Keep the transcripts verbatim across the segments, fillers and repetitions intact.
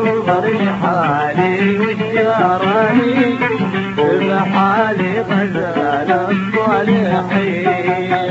ينظر حالي وشاراني بحالي غزال الصالحين.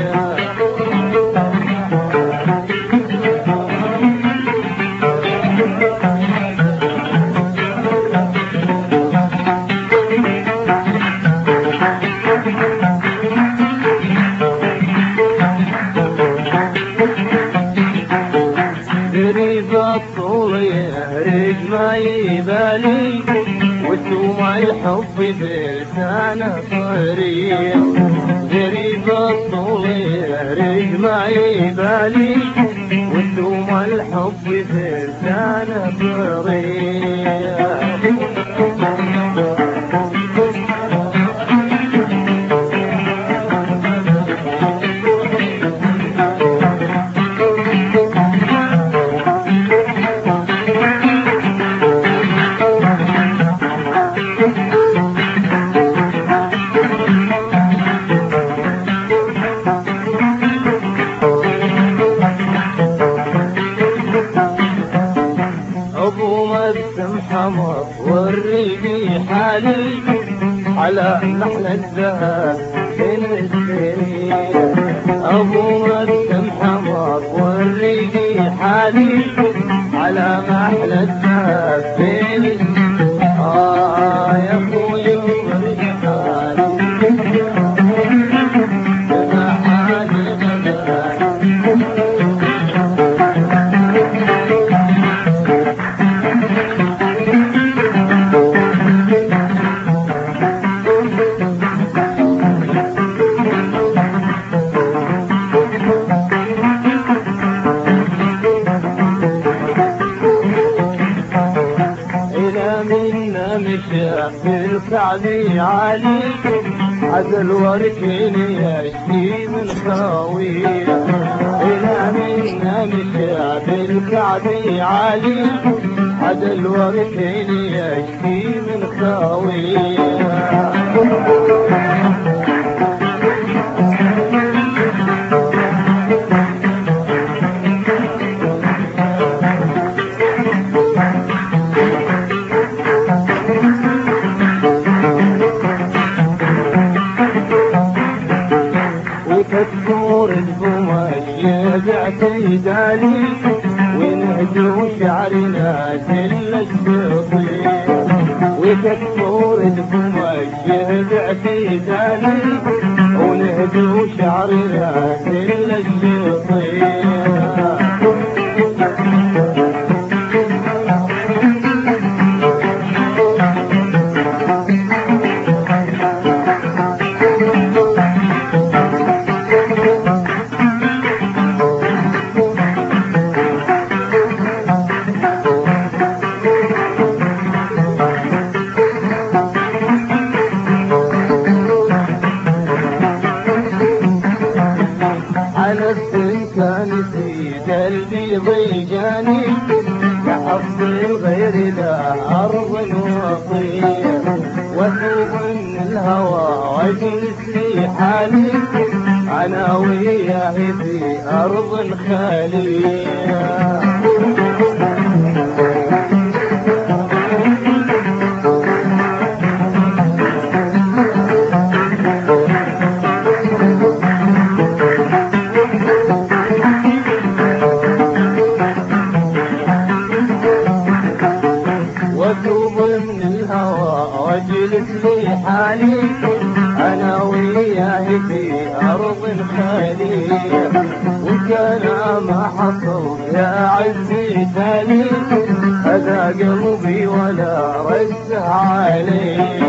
قريب الطول يهرج ما يبالي وسوم الحب بلسانه طريق. قريب الطول يهرج ما يبالي وسوم الحب بلسانه طريق. حمر والريبي حالي على نحل الذهب بين السنين. ابو مسلم حمر والريبي حالي على نحل الذهب بين السنين. اه يا اخوي ورد حالي بحالي غزال. في الكعبي علي عدل وركني يشكي من خاوية. إلى منا مشى في الكعبي علي عدل وركني يشكي من خاوية. وكسور القماش باعتدالي ونهجو شعرنا جل الشطير. وكسور القماش باعتدالي ونهجو شعرنا جل الشطير. كان في قلبي ضيقاني كحظ الغير لا أرض وطير. وثوب من الهوى واجلس في حالي أنا وياه في أرض خالية. من الهوى واجلس في حالي انا وياه في ارض خالية. وكان ما حصل يا عزي تالي هذا قلبي ولا رد عليه.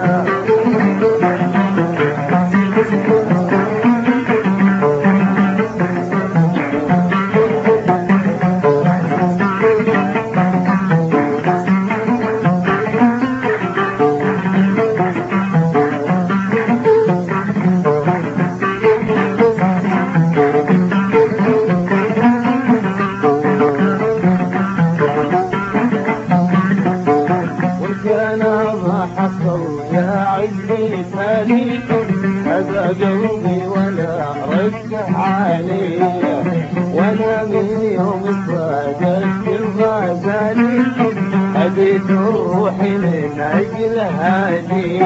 هذا قلبي ولا رد علي. وانا من يوم صادت الغزالي بيت الروح من أجل هادي.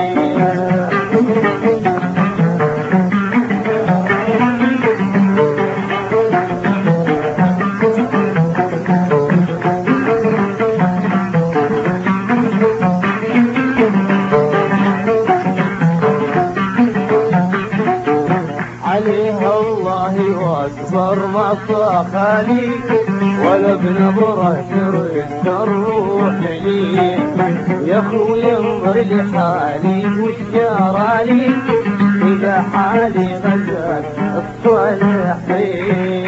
عليها الله واكبر ما صاخالي ولا بنظره ترد الروح لي. يا اخويا انظر لحالي وش جرالي اذا حالي غزت الصالحين.